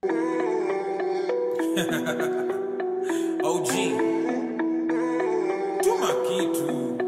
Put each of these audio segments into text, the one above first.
OG Tuma kitu.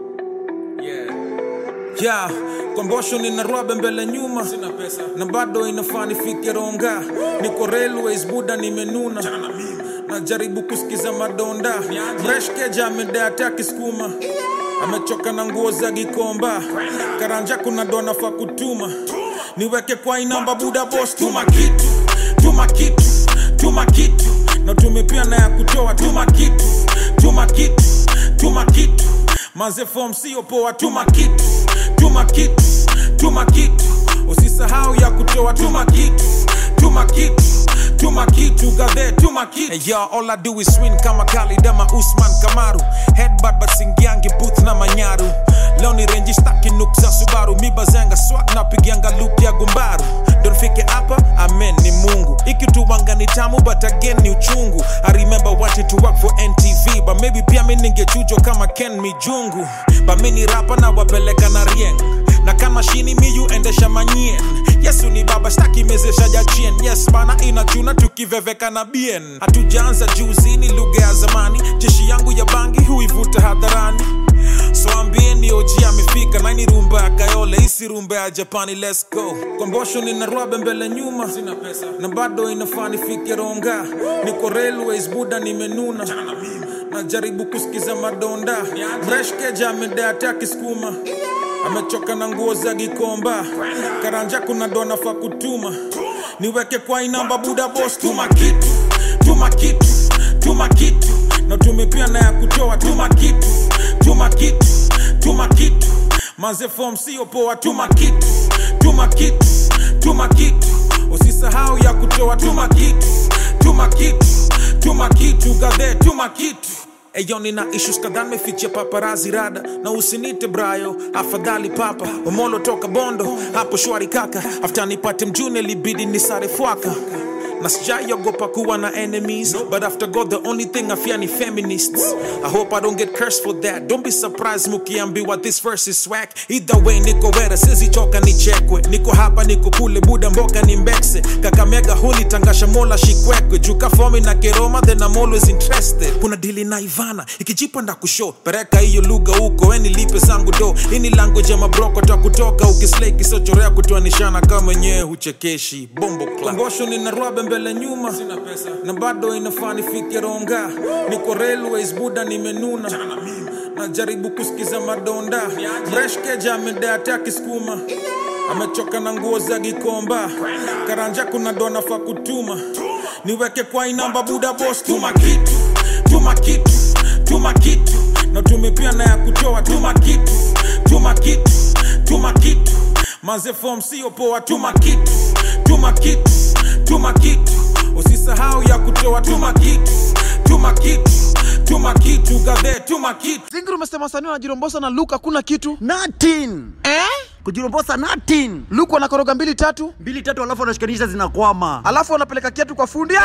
Yeah, kombosho nina rwabe mbele nyuma. Sina pesa na bado inafaa nifike Ronga. Niko railways buda nimenuna. Najaribu kusikiza madonda. Fresh keja amedea taki skuma. Amechoka na nguo za Gikomba. Karanja kuna dona fa kutuma. Niweke kwa inamba buda boss. Tuma kitu, tuma kitu, tuma kitu. Na tumepia na ya kutoa. Tuma kitu, tuma kitu, tuma kitu. Maze form siyo poa. Tuma kitu, tuma kitu, tuma kitu. Usisahau ya kutoa. Tuma kitu, tuma kitu, tuma kitu. Gathe tuma kitu. Hey y'all, all I do is win kama Kali Dama Usman Kamaru. Headbutt but singiangi booth na manyaru. Leo ni range staki nuk za Subaru. Mibazanga swag na pigianga loop ya Gumbaru. Don't fike hapa, amen ni Mungu. Ikituwanga ni tamu but again ni uchungu. I remember wanting to work for NTV, but maybe pia mimi ningechujo kama Ken Mijungu. But mimi ni rapper na wapeleka na rieng. Na kama shini miyu endesha manyien. Yesu ni baba staki mezesha jachien. Yes bana inachuna tukiveveka na bien. Hatujaanza juzi ni lugha ya zamani. Jeshi yangu ya bangi huivuta hadharani. So ambieni OG amefika. Na ini rumba ya Kayole, isi rumba ya Japani, let's go. Kombosho nina rwabe mbele nyuma. Sina pesa na bado inafaa nifike Ronga. Niko railways buda nimenuna. Najaribu kusikiza madonda. Fresh keja amedea taki skuma. Amechoka na nguo za Gikomba. Karanja kuna dona fa kutuma. Niweke kwa inamba buda boss. Tuma kitu, tuma kitu, tuma kitu. Na tumepia na ya kutoa. Tuma kitu, tuma kitu, tuma kitu. Maze form siyo poa. Tuma kitu, tuma kitu, tuma kitu. Usisahau ya kutoa. Tuma kitu, tuma kitu, tuma kitu. Gathe tuma kitu. Eyo nina issues kadhaa mefichia paparazi rada. Na usinite brayo, afadhali papa. Omolo toka Bondo, hapo shwari kaka. After nipate mjune libidi nisare fuaka. Na sijaiogopa kuwa na enemies, but after God the only thing I fear ni feminists. I hope I don't get cursed for that. Don't be surprised mukiambiwa this verse is swag. Either way niko wera sizi choka ni chekwe. Niko hapa niko kule buda mboka ni mbekse. Kakamega huli tangasha mola shikwekwe. Juka fomi na keroma then I'm always interested. Kuna dili na Ivana ikijipa nda kushow. Pereka hiyo lugha huko weni lipe zangu do. Ini language ya mabroko ta kutoka. Ukislay kisochorea kutuanishana kama nye huchekeshi. Bombo club. Kombosho nina rwabe mbele nyuma. Sina pesa na bado inafaa nifike Ronga. Niko railways buda nimenuna. Najaribu kusikiza madonda. Fresh keja amedea taki skuma. Amechoka na nguo za Gikomba. Karanja kuna dona fa kutuma. Niweke kwa inamba buda boss. Tuma kitu, tuma kitu, tuma kitu. Na tumepia na ya kutoa. Tuma kitu, tuma kitu, tuma kitu. Maze form siyo poa. Tuma kitu, tuma kitu, tuma kitu. Usisahau ya kutoa. Tuma kitu, tuma kitu, tuma kitu. Gathe tuma kitu. Zinguru umesema sanii wanajirombosa na Luke hakuna kitu. Nothing. Kujirombosa nothing. Luke wanakoroga 2-3 2-3 alafu wanashikanisha zinakwama. alafu wanapeleka kiatu kwa fundi.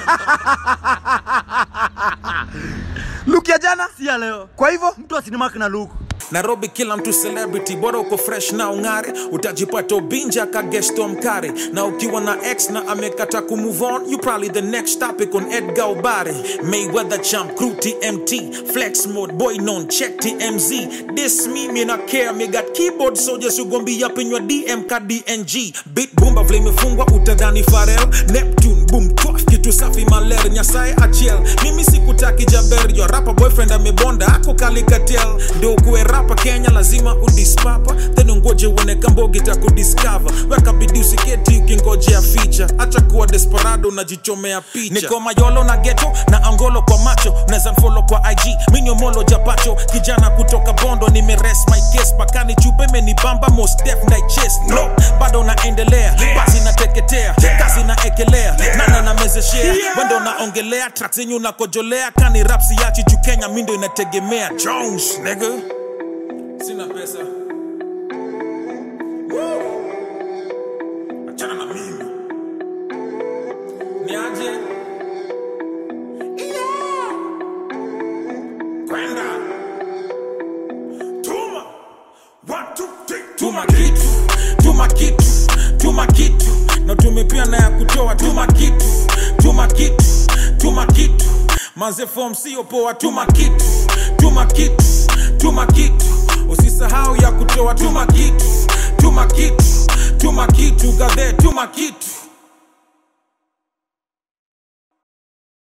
Luke ya jana si ya leo. Kwa hivyo mtu asinimaki na Luke. Nairobi kila mtu celebrity. Bora uko fresh na ungare. Utajipata ubinja ka gesto mkare. Na ukiwa na ex na amekata kumove on, you probably the next topic on Edgar Obare. Mayweather champ, crew TMT. Flex mode, boy non check TMZ. This me not care. Me got keyboard soldiers who gon' be up in your DM ka DNG. Beat boomba vle mefungwa utadhani Pharrell. Neptune boom twaf kitu safi maler. Nyasaye achiel. Mimi sikutaki Jaber. Your rapper boyfriend amebonda ako kalikatel. Ndio kuwe rapa Kenya lazima udispapa. Then ungoje uone Kambogi takudiscover. Weka bidii usiketi ukingojea feature. Acha kuwa desperado unajichomea picha. Niko Mayolo na ghetto na Angolo kwa macho. Unaweza follow kwa IG Minyo Molo Japacho. Kijana kutoka Bondo nimerest my case. Bakani chupe menibamba most def na chest. No, bado naendelea. Basi nateketea. Kazi naekelea. Nana na mezeshea. Wendo naongelea. Tracks zenyu nakojolea. Kani rapsi yachi juu Kenya mindo inategemea. Jones nigga. Sina pesa. Achana na mimi. Niaje? Kwenda. Tuma. 1, 2, 3. Tuma kitu, tuma kitu, tuma kitu. Na tumepia na ya kutoa. Tuma kitu, manze form sio poa, tuma kitu, tuma kitu, tuma kitu. Usisahau ya kutoa, tuma kitu, tuma kitu, tuma kitu, gadhe, tuma kitu.